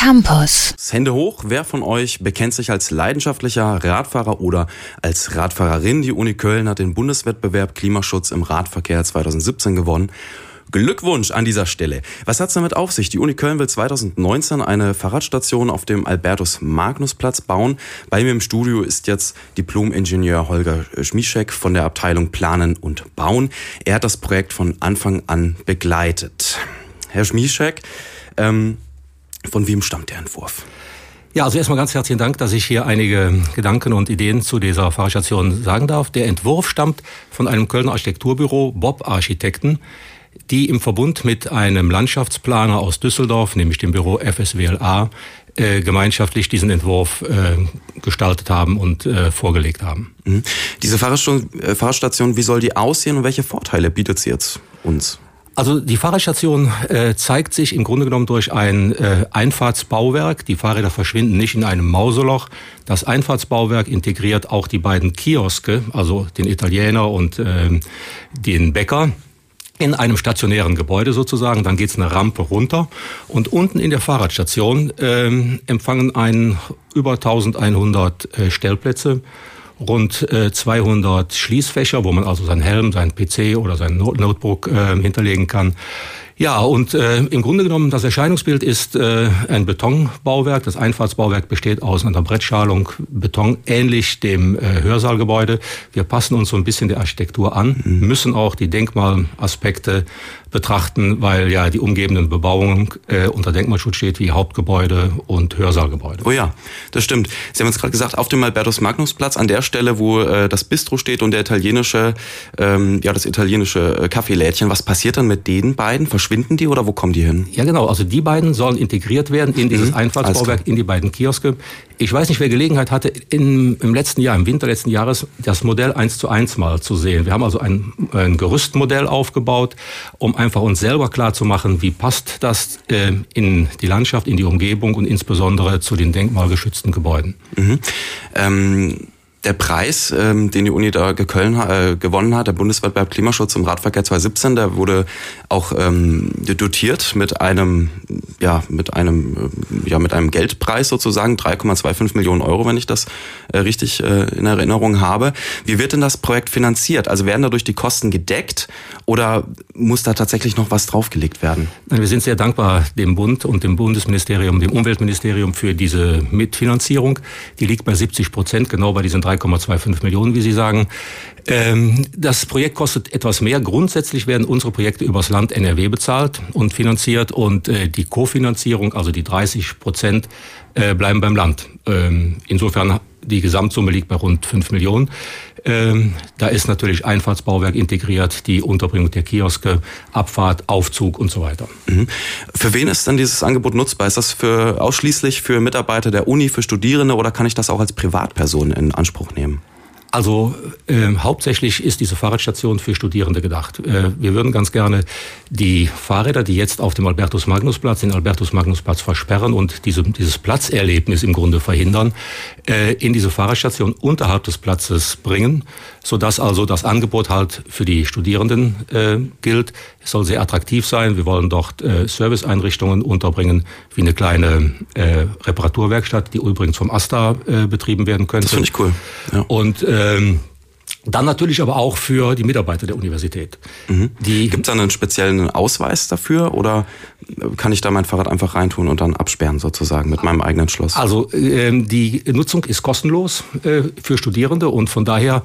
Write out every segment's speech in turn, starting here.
Campus. Hände hoch, wer von euch bekennt sich als leidenschaftlicher Radfahrer oder als Radfahrerin? Die Uni Köln hat den Bundeswettbewerb Klimaschutz im Radverkehr 2017 gewonnen. Glückwunsch an dieser Stelle. Was hat's damit auf sich? Die Uni Köln will 2019 eine Fahrradstation auf dem Albertus-Magnus-Platz bauen. Bei mir im Studio ist jetzt Diplom-Ingenieur Holger Schmischek von der Abteilung Planen und Bauen. Er hat das Projekt von Anfang an begleitet. Herr Schmischek, von wem stammt der Entwurf? Ja, also erstmal ganz herzlichen Dank, dass ich hier einige Gedanken und Ideen zu dieser Fahrstation sagen darf. Der Entwurf stammt von einem Kölner Architekturbüro, Bob Architekten, die im Verbund mit einem Landschaftsplaner aus Düsseldorf, nämlich dem Büro FSWLA, gemeinschaftlich diesen Entwurf gestaltet haben und vorgelegt haben. Mhm. Diese Fahrstation, wie soll die aussehen und welche Vorteile bietet sie jetzt uns? Also die Fahrradstation zeigt sich im Grunde genommen durch ein Einfahrtsbauwerk. Die Fahrräder verschwinden nicht in einem Mauseloch. Das Einfahrtsbauwerk integriert auch die beiden Kioske, also den Italiener und den Bäcker, in einem stationären Gebäude sozusagen. Dann geht's eine Rampe runter und unten in der Fahrradstation empfangen einen über 1100 Stellplätze, rund 200 Schließfächer, wo man also seinen Helm, seinen PC oder sein Notebook hinterlegen kann. Ja, und im Grunde genommen, das Erscheinungsbild ist ein Betonbauwerk. Das Einfahrtsbauwerk besteht aus einer Brettschalung Beton, ähnlich dem Hörsaalgebäude. Wir passen uns so ein bisschen der Architektur an, müssen auch die Denkmalaspekte betrachten, weil ja die umgebenden Bebauung unter Denkmalschutz steht, wie Hauptgebäude und Hörsaalgebäude. Oh ja, das stimmt. Sie haben jetzt gerade gesagt, auf dem Albertus-Magnus-Platz, an der Stelle, wo das Bistro steht und der italienische, das italienische Kaffeelädchen. Was passiert dann mit den beiden? Verschwinden die oder wo kommen die hin? Ja, genau. Also die beiden sollen integriert werden in dieses Einfahrtsbauwerk, in die beiden Kioske. Ich weiß nicht, wer Gelegenheit hatte, im Winter letzten Jahres, das Modell 1:1 mal zu sehen. Wir haben also ein Gerüstmodell aufgebaut, um einfach uns selber klar zu machen, wie passt das in die Landschaft, in die Umgebung und insbesondere zu den denkmalgeschützten Gebäuden. Mhm. Der Preis, den die Uni da gewonnen hat, der Bundeswettbewerb Klimaschutz im Radverkehr 2017, der wurde auch dotiert mit einem Geldpreis sozusagen, 3,25 Millionen Euro, wenn ich das richtig in Erinnerung habe. Wie wird denn das Projekt finanziert? Also werden dadurch die Kosten gedeckt oder muss da tatsächlich noch was draufgelegt werden? Wir sind sehr dankbar dem Bund und dem Bundesministerium, dem Umweltministerium für diese Mitfinanzierung. Die liegt bei 70%, genau bei diesen 3,25 Millionen, wie Sie sagen. Das Projekt kostet etwas mehr. Grundsätzlich werden unsere Projekte übers Land NRW bezahlt und finanziert und die Kofinanzierung, also die 30%, bleiben beim Land. Insofern die Gesamtsumme liegt bei rund 5 Millionen. Da ist natürlich Einfahrtsbauwerk integriert, die Unterbringung der Kioske, Abfahrt, Aufzug und so weiter. Mhm. Für wen ist denn dieses Angebot nutzbar? Ist das ausschließlich für Mitarbeiter der Uni, für Studierende oder kann ich das auch als Privatperson in Anspruch nehmen? Also hauptsächlich ist diese Fahrradstation für Studierende gedacht. Wir würden ganz gerne die Fahrräder, die jetzt auf dem Albertus-Magnus-Platz, den Albertus-Magnus-Platz versperren und dieses Platzerlebnis im Grunde verhindern, in diese Fahrradstation unterhalb des Platzes bringen, sodass also das Angebot halt für die Studierenden gilt. Es soll sehr attraktiv sein. Wir wollen dort Serviceeinrichtungen unterbringen, wie eine kleine Reparaturwerkstatt, die übrigens vom AStA betrieben werden könnte. Das finde ich cool. Ja. Und dann natürlich aber auch für die Mitarbeiter der Universität. Mhm. Gibt es da einen speziellen Ausweis dafür oder kann ich da mein Fahrrad einfach reintun und dann absperren sozusagen mit meinem eigenen Schloss? Also die Nutzung ist kostenlos für Studierende und von daher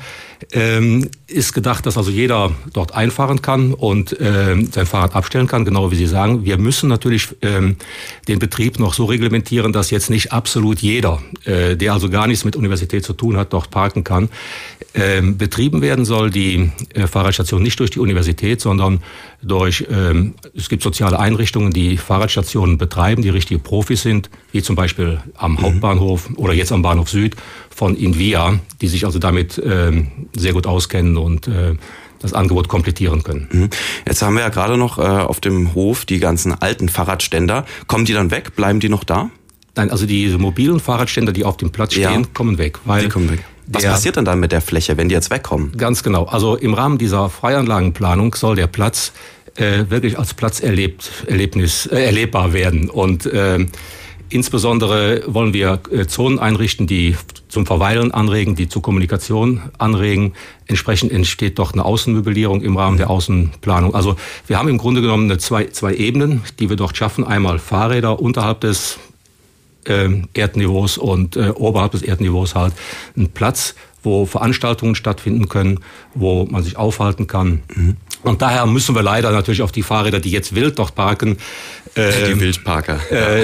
ist gedacht, dass also jeder dort einfahren kann und sein Fahrrad abstellen kann, genau wie Sie sagen. Wir müssen natürlich den Betrieb noch so reglementieren, dass jetzt nicht absolut jeder, der also gar nichts mit Universität zu tun hat, dort parken kann. Betrieben werden soll die Fahrradstation nicht durch die Universität, sondern durch, es gibt soziale Einrichtungen, die Fahrradstationen betreiben, die richtige Profis sind, wie zum Beispiel am Hauptbahnhof oder jetzt am Bahnhof Süd von Invia, die sich also damit sehr gut auskennen und das Angebot komplettieren können. Jetzt haben wir ja gerade noch auf dem Hof die ganzen alten Fahrradständer. Kommen die dann weg? Bleiben die noch da? Nein, also diese mobilen Fahrradständer, die auf dem Platz stehen, kommen weg. Die kommen weg. Was passiert denn dann mit der Fläche, wenn die jetzt wegkommen? Ganz genau. Also im Rahmen dieser Freianlagenplanung soll der Platz wirklich als Platzerlebnis erlebbar werden. Und Insbesondere wollen wir Zonen einrichten, die zum Verweilen anregen, die zur Kommunikation anregen. Entsprechend entsteht dort eine Außenmöblierung im Rahmen der Außenplanung. Also wir haben im Grunde genommen zwei Ebenen, die wir dort schaffen. Einmal Fahrräder unterhalb des Erdniveaus und oberhalb des Erdniveaus halt ein Platz, wo Veranstaltungen stattfinden können, wo man sich aufhalten kann. Und daher müssen wir leider natürlich auf die Fahrräder, die jetzt wild dort parken, die Wildparker.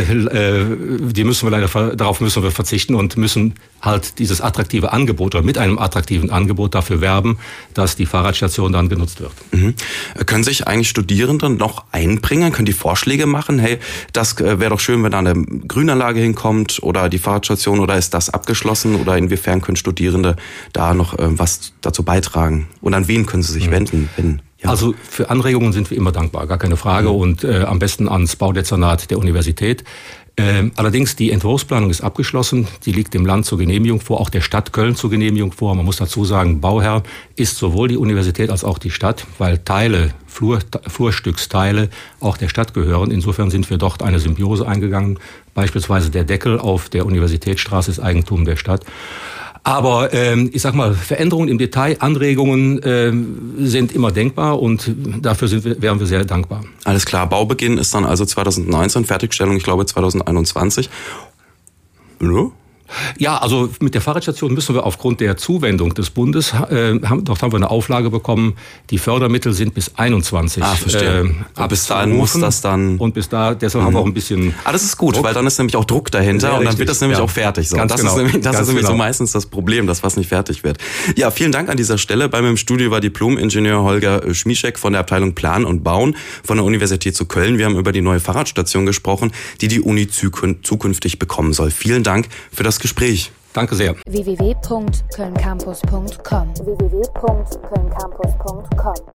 Darauf müssen wir verzichten und müssen halt dieses attraktive Angebot oder mit einem attraktiven Angebot dafür werben, dass die Fahrradstation dann genutzt wird. Können sich eigentlich Studierende noch einbringen? Können die Vorschläge machen? Hey, das wäre doch schön, wenn da eine Grünanlage hinkommt oder die Fahrradstation, oder ist das abgeschlossen, oder inwiefern können Studierende da noch was dazu beitragen? Und an wen können sie sich wenden? Ja. Also für Anregungen sind wir immer dankbar, gar keine Frage, und am besten ans Baudezernat der Universität. Allerdings, die Entwurfsplanung ist abgeschlossen, die liegt dem Land zur Genehmigung vor, auch der Stadt Köln zur Genehmigung vor. Man muss dazu sagen, Bauherr ist sowohl die Universität als auch die Stadt, weil Flurstücksteile auch der Stadt gehören. Insofern sind wir dort eine Symbiose eingegangen. Beispielsweise der Deckel auf der Universitätsstraße ist Eigentum der Stadt. Aber ich sag mal, Veränderungen im Detail, Anregungen sind immer denkbar, und dafür wären wir sehr dankbar. Alles klar, Baubeginn ist dann also 2019, Fertigstellung ich glaube 2021. Ja? Ja, also mit der Fahrradstation müssen wir aufgrund der Zuwendung des Bundes, dort haben wir eine Auflage bekommen, die Fördermittel sind bis 21. Verstehe. Bis dahin muss das dann... Und bis da, deshalb haben wir auch ein bisschen... Das ist gut, Druck. Weil dann ist nämlich auch Druck dahinter, und dann wird das nämlich auch fertig. So. Das ist nämlich so meistens das Problem, dass was nicht fertig wird. Ja, vielen Dank an dieser Stelle. Bei mir im Studio war Diplom-Ingenieur Holger Schmischek von der Abteilung Plan und Bauen von der Universität zu Köln. Wir haben über die neue Fahrradstation gesprochen, die Uni zukünftig bekommen soll. Vielen Dank für das Gespräch. Danke sehr. www.kölncampus.com